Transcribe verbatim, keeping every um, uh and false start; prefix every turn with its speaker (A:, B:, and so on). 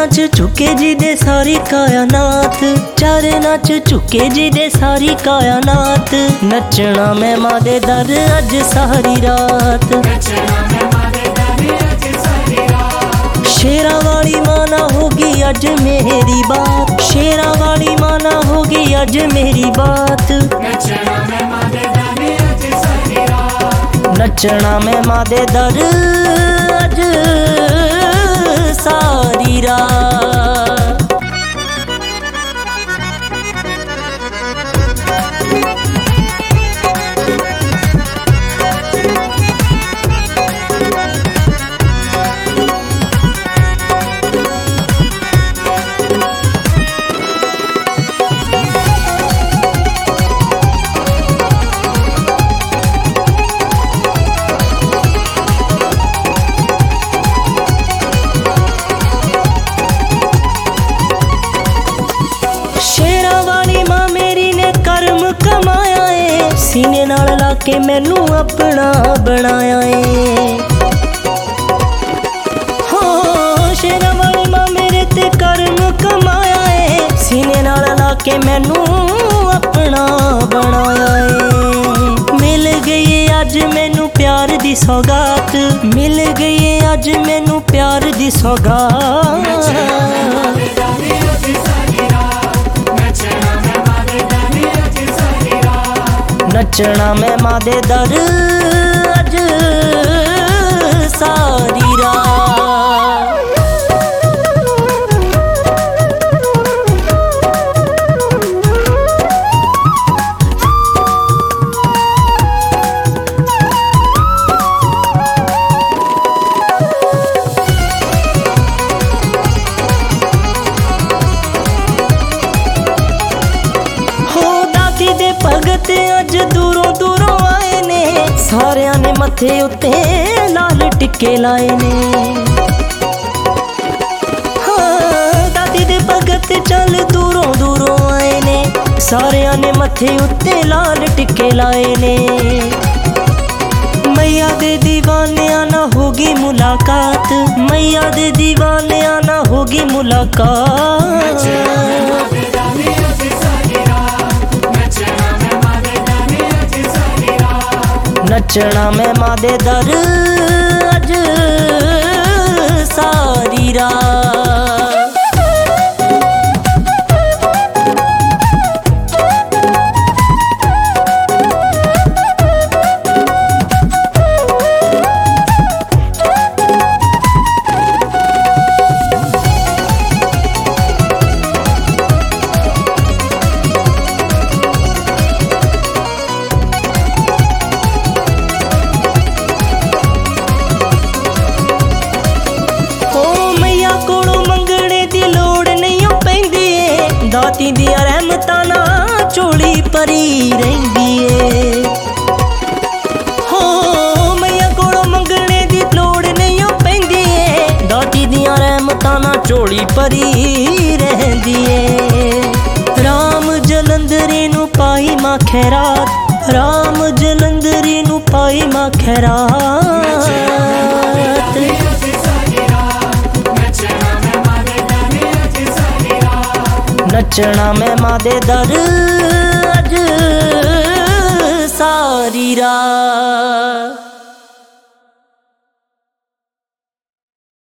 A: नाच चुके जी दे सारी कायनात, चारे नाच चुके जी दे सारी कायनात। नचना मैं मां दे दर अज सारी रात, शेरा वाली माना होगी अज मेरी बात, शेरा वाली माना होगी अज मेरी बात। नचना मैं मां दे दर अज सारी रात। सीने नाल लाके मैनू अपना बनाया है। हो शेरा वाली मां मेरे ते कर्म कमाया है, सीने नाल लाके मैनू अपना बनाया है। मिल गई अज मैनू प्यार दी सौगात, मिल गई अज मैनू प्यार दी सौगात। नचना मैं मां दे दर अज सारी रात। भगत अज दूरों दूरों आए ने, सारिया ने मथे उत्ते लाल टिक्के लाए ने। हाँ दादी दे भगत चल दूरों दूरों आए ने, सारिया ने मथे उत्ते लाल टिक्के लाए ने। मैया दे दीवानिया ना होगी मुलाकात, मैया दे दीवानिया ना होगी मुलाकात। नचना मैं मां दे दर अज सारी रात। दाती दिया रहमतां ना चोली परी रहिंदी है। हो मैया कोलों मंगने दी लोड़ नहीं पैंदी है, दाती दिया रहमतां ना चोली परी रहिंदी है। राम जलंधरी नू पाई मां खैरात, राम जलंधरी नू पाई मां खैरात। नचना मैं मां दे दर अज सारी रात।